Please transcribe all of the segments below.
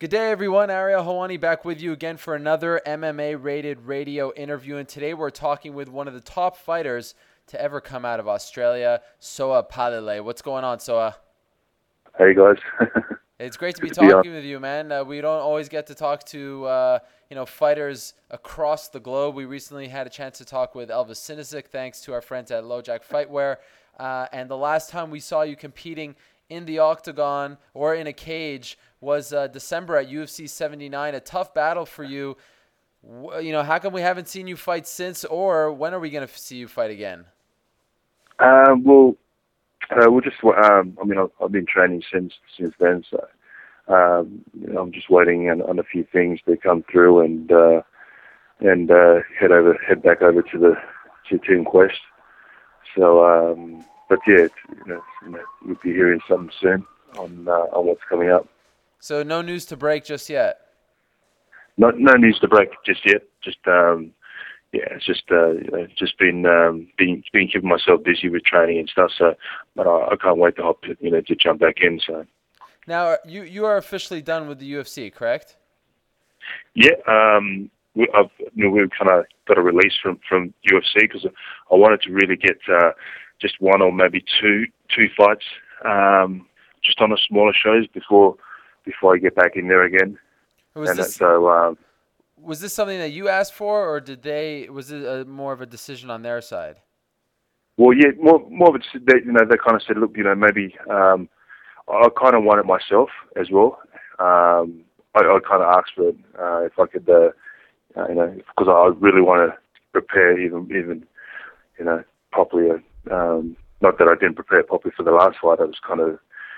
Good day, everyone. Ariel Helwani back with you again for another MMA-rated radio interview. And today we're talking with one of the top fighters to ever come out of Australia, Soa Palile. What's going on, Soa? Hey, guys. It's great to be Good to be on. talking with you, man. We don't always get to talk to fighters across the globe. We recently had a chance to talk with Elvis Sinisic, thanks to our friends at LoJack Fightwear. And the last time we saw you competing in the octagon or in a cage was December at UFC 79, a tough battle for you. How come we haven't seen you fight since, or when are we going to see you fight again? We'll just. I've been training since then, so I'm just waiting on a few things to come through and head back over to Team Quest. So, but yeah, you'll be hearing something soon on what's coming up. So no news to break just yet. No news to break just yet. It's just been keeping myself busy with training and stuff. So, but I can't wait to jump back in. So now you are officially done with the UFC, correct? Yeah. We've kind of got a release from UFC because I wanted to really get just one or maybe two fights just on the smaller shows before I get back in there again. Was this something that you asked for, or was it more of a decision on their side? Well, yeah, more of it. They kind of said, look, maybe I kind of want it myself as well. I kind of asked for it if I could, because I really want to prepare even properly. Not that I didn't prepare properly for the last fight. I was kind of,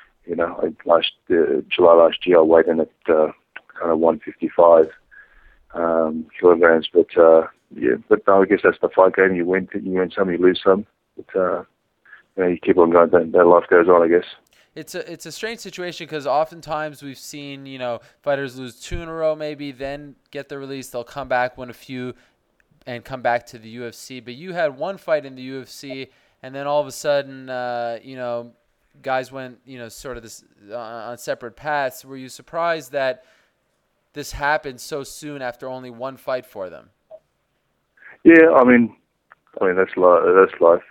July last year, I weighed in at kind of 155 kilograms. But no, I guess that's the fight game. You win some, you lose some. But you keep on going. That life goes on, I guess. It's a strange situation because oftentimes we've seen fighters lose 2 in a row, maybe then get the release. They'll come back, win a few, and come back to the UFC. But you had one fight in the UFC, and then all of a sudden, guys went sort of this on separate paths. Were you surprised that this happened so soon after only one fight for them? Yeah, I mean that's life.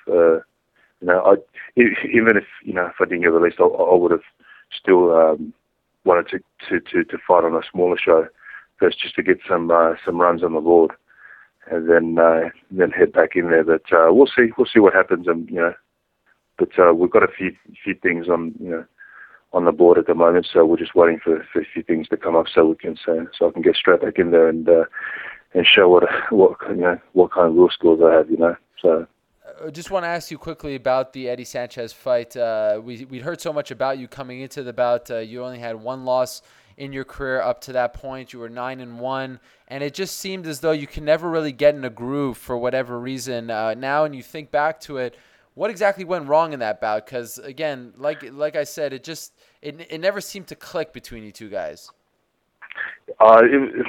Even if if I didn't get released, I would have still wanted to fight on a smaller show first, just to get some runs on the board, and then head back in there. But we'll see what happens, but we've got a few things on the board at the moment, so we're just waiting for a few things to come up so I can get straight back in there and show what kind of real skills I have, So. I just want to ask you quickly about the Eddie Sanchez fight. We'd heard so much about you coming into the bout. You only had one loss in your career up to that point. You were 9-1, and it just seemed as though you can never really get in a groove for whatever reason. Now, when you think back to it, what exactly went wrong in that bout? Because again, like I said, it never seemed to click between you two guys. There's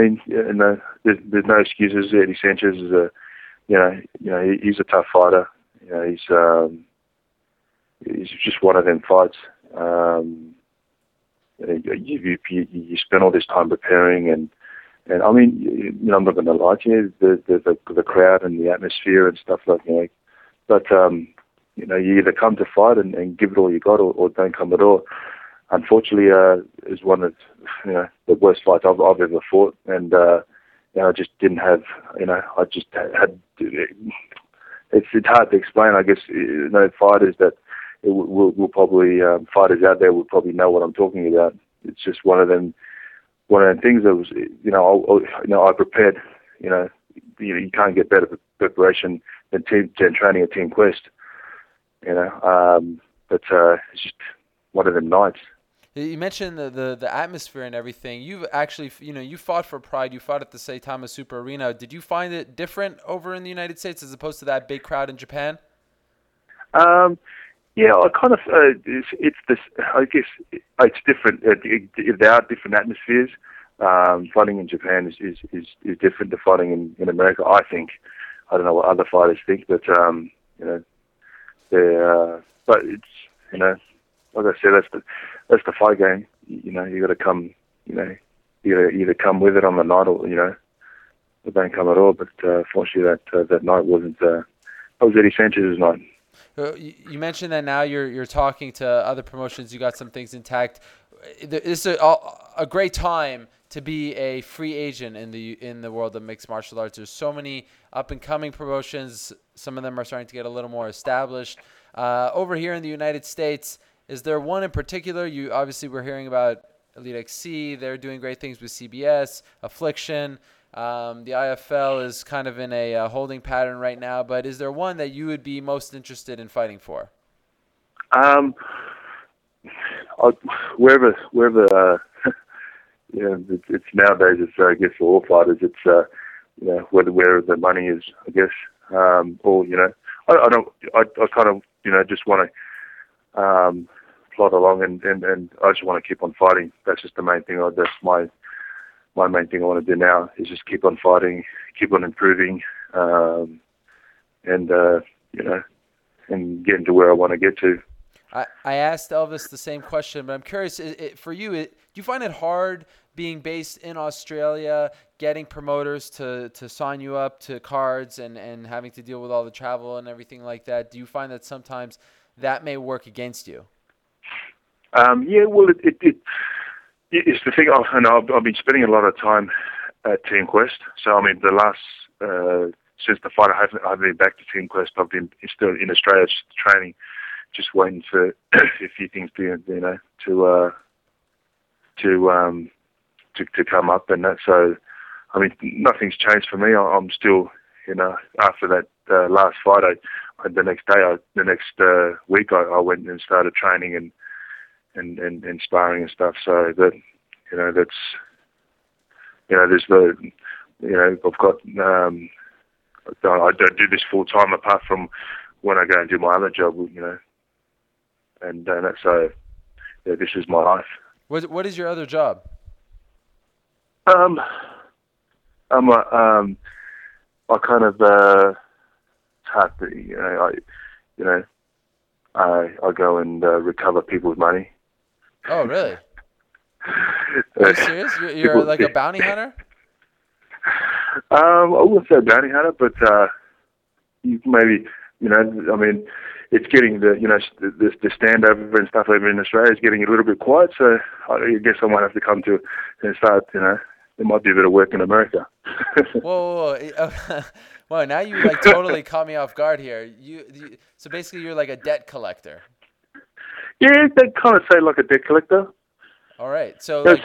no excuses. Eddie Sanchez is he's a tough fighter. He's just one of them fights. You spend all this time preparing, and I mean, I'm not going to lie to you, the crowd and the atmosphere and stuff like that. But you either come to fight and give it all you got, or don't come at all. Unfortunately, is one of the worst fights I've ever fought, and I just didn't have, I just had. It's hard to explain. I guess fighters that will probably fighters out there will probably know what I'm talking about. It's just one of them things that was, I prepared. You can't get better preparation than training at Team Quest. But it's just one of them nights. You mentioned the atmosphere and everything. You've actually, you fought for Pride. You fought at the Saitama Super Arena. Did you find it different over in the United States as opposed to that big crowd in Japan? Yeah, I kind of. It's this. I guess it's different. There are different atmospheres. Fighting in Japan is different to fighting in America. I think. I don't know what other fighters think, but but it's like I said, that's the fight game. You got to come either come with it on the night or or don't come at all. But fortunately, that night wasn't. That was Eddie Sanchez's night. You mentioned that now you're talking to other promotions. You got some things intact. This is a great time to be a free agent in the world of mixed martial arts. There's so many up and coming promotions. Some of them are starting to get a little more established. Over here in the United States, is there one in particular? You obviously were hearing about Elite XC. They're doing great things with CBS, Affliction. The IFL is kind of in a holding pattern right now, but is there one that you would be most interested in fighting for? Wherever it's nowadays. It's I guess for all fighters. It's where the money is. I guess or I don't. I kind of just want to plod along and I just want to keep on fighting. That's just the main thing. That's my main thing I want to do now is just keep on fighting, keep on improving, and getting to where I want to get to. I asked Elvis the same question, but I'm curious, for you, do you find it hard being based in Australia, getting promoters to sign you up to cards and having to deal with all the travel and everything like that? Do you find that sometimes that may work against you? Yeah, well, it's the thing. I've been spending a lot of time at Team Quest. So, I mean, the last, since the fight, I haven't been back to Team Quest. I've been still in Australia just training, just waiting for a few things to come up and that. So, I mean, nothing's changed for me. I'm still, after that last fight, the next week, I went and started training and sparring and stuff. So that, that's, there's I've got, I don't do this full time apart from when I go and do my other job, and that's so. Yeah, this is my life. What is your other job? I'm I kind of it's hard to, I go and recover people's money. Oh, really? Are you serious? You're like a bounty hunter? I wouldn't say bounty hunter, but maybe, I mean, it's getting the standover and stuff over in Australia is getting a little bit quiet, so I guess I might have to come to and start, there might be a bit of work in America. Whoa. Well, now you totally caught me off guard here. So basically you're like a debt collector. Yeah, they kind of say like a debt collector. All right. So I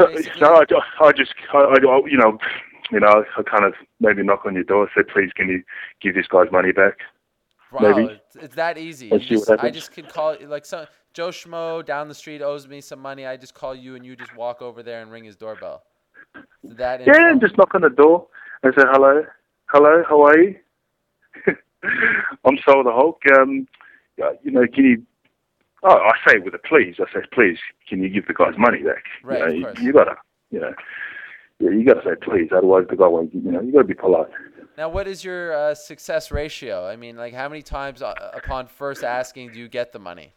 kind of maybe knock on your door, say, please, can you give this guy's money back? Wow, maybe. It's that easy. I just could call, Joe Schmo down the street owes me some money. I just call you and you just walk over there and ring his doorbell. And just knock on the door and say, hello, how are you? I'm Sol the Hulk. Can you... Oh, I say it with a please. I say, please, can you give the guy's money back? Right, of course. You gotta, you gotta say please. Otherwise, the guy won't. You gotta be polite. Now, what is your success ratio? I mean, how many times upon first asking do you get the money?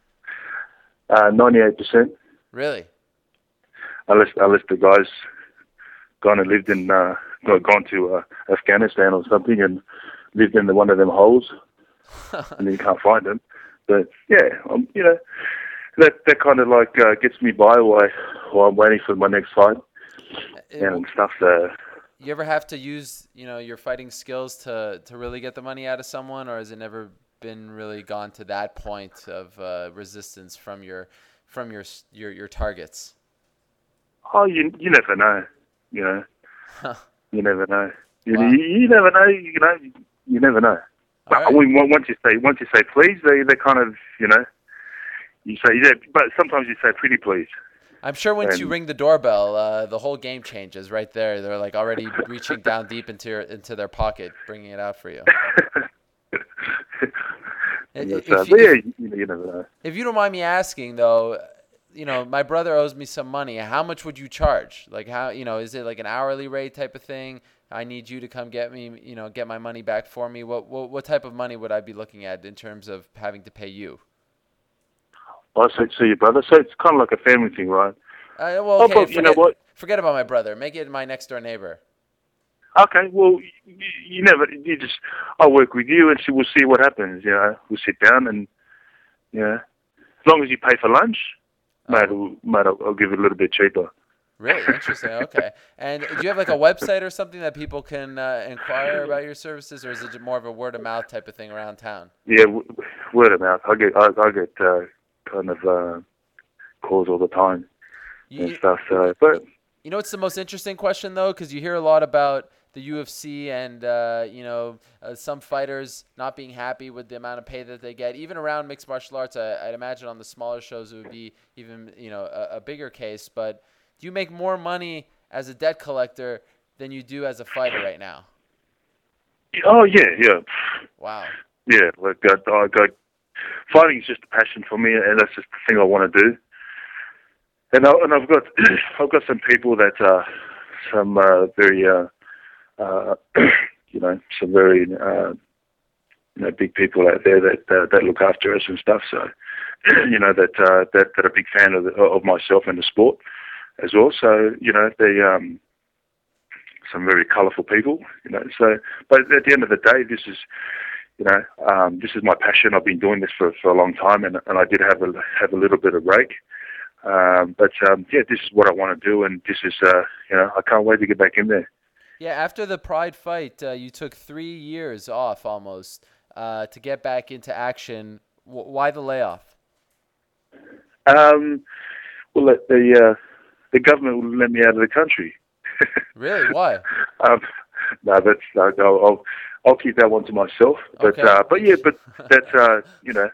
98%. Really? Unless the guy's gone and lived in, gone to Afghanistan or something and lived in one of them holes, and then you can't find him. But yeah, that kind of gets me by while I'm waiting for my next fight and stuff. You ever have to use your fighting skills to really get the money out of someone, or has it never been really gone to that point of resistance from your targets? Oh, you never know. Huh. You never know. Wow. You never know. You never know. But right. once you say please, they kind of you say yeah, but sometimes you say pretty please. I'm sure once you ring the doorbell, the whole game changes right there. They're already reaching down deep into their pocket, bringing it out for you. You never know. If you don't mind me asking, though, my brother owes me some money. How much would you charge? How is it an hourly rate type of thing? I need you to come get me, get my money back for me. What type of money would I be looking at in terms of having to pay you? Oh, so your brother. So it's kind of like a family thing, right? Okay. You know what? Forget about my brother. Make it my next door neighbor. Okay, well, you never. You just. I'll work with you, and we'll see what happens. You know, we'll sit down, and as long as you pay for lunch, mate, I'll give it a little bit cheaper. Really interesting. Okay. And do you have like a website or something that people can inquire about your services, or is it more of a word of mouth type of thing around town? Yeah, word of mouth. I get kind of calls all the time and stuff. So, but you know, it's the most interesting question though, because you hear a lot about the UFC and some fighters not being happy with the amount of pay that they get. Even around mixed martial arts, I'd imagine on the smaller shows it would be even a bigger case. But do you make more money as a debt collector than you do as a fighter right now? Oh yeah. Wow. Yeah, like I got fighting is just a passion for me, and that's just the thing I want to do. And I've got some people that some very some very big people out there that look after us and stuff. So that are a big fan of myself and the sport as well. So they some very colourful people. So but at the end of the day, this is my passion. I've been doing this for a long time, and I did have a little bit of break. But this is what I want to do, and this is I can't wait to get back in there. Yeah, after the Pride fight, you took 3 years off almost to get back into action. Why the layoff? Well, the government wouldn't let me out of the country. Really? Why? No, that's I'll keep that one to myself. But Okay. but that's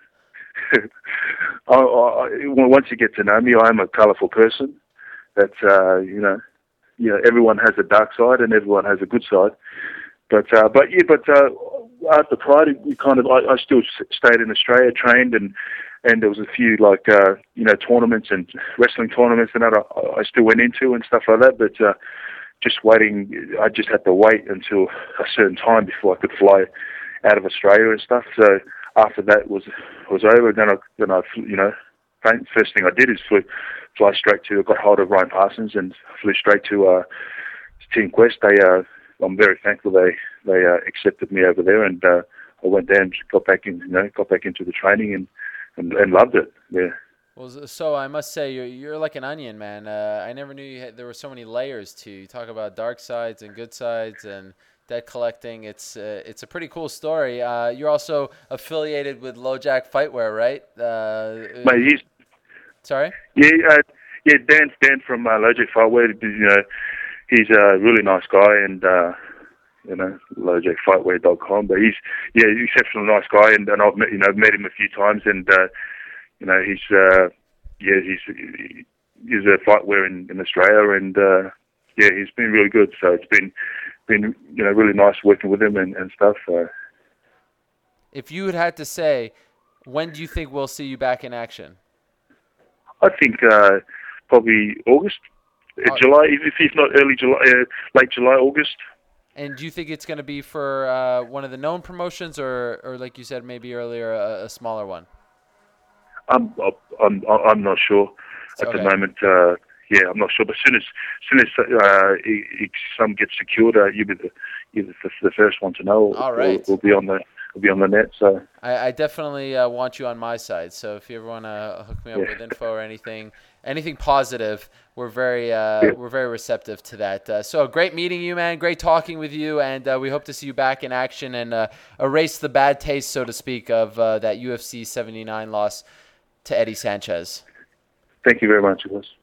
once you get to know me, I am a colourful person. That everyone has a dark side and everyone has a good side. But after Pride, I still stayed in Australia, trained, and there was a few tournaments and wrestling tournaments and that I still went into and stuff like that. But just waiting, I just had to wait until a certain time before I could fly out of Australia and stuff. So after that was over, then I first thing I did is fly straight to. I got hold of Ryan Parsons and flew straight to Team Quest. I'm very thankful they accepted me over there, and I went there and got back into the training and loved it. Yeah. Well, so I must say you're like an onion, man. I never knew there were so many layers to you. Talk about dark sides and good sides and debt collecting. It's a pretty cool story. You're also affiliated with LoJack Fightwear, right? Mate, sorry? Yeah, Dan from LoJack Fightwear. He's a really nice guy, and LoJackFightwear.com. But he's an exceptionally nice guy, and I've met him a few times, and he's a fightwear in Australia, and he's been really good. So it's been really nice working with him and stuff. So. If you had to say, when do you think we'll see you back in action? I think probably August, July, if not early July, late July, August. And do you think it's going to be for one of the known promotions, or like you said maybe earlier, a smaller one? I'm not sure at the moment. I'm not sure. But as soon as some gets secured, you'll be the first one to know. All right. We'll be on the net. So I definitely want you on my side. So if you ever want to hook me up with info or anything positive, we're very receptive to that. So great meeting you, man. Great talking with you, and we hope to see you back in action and erase the bad taste, so to speak, of that UFC 79 loss to Eddie Sanchez. Thank you very much, Nicholas.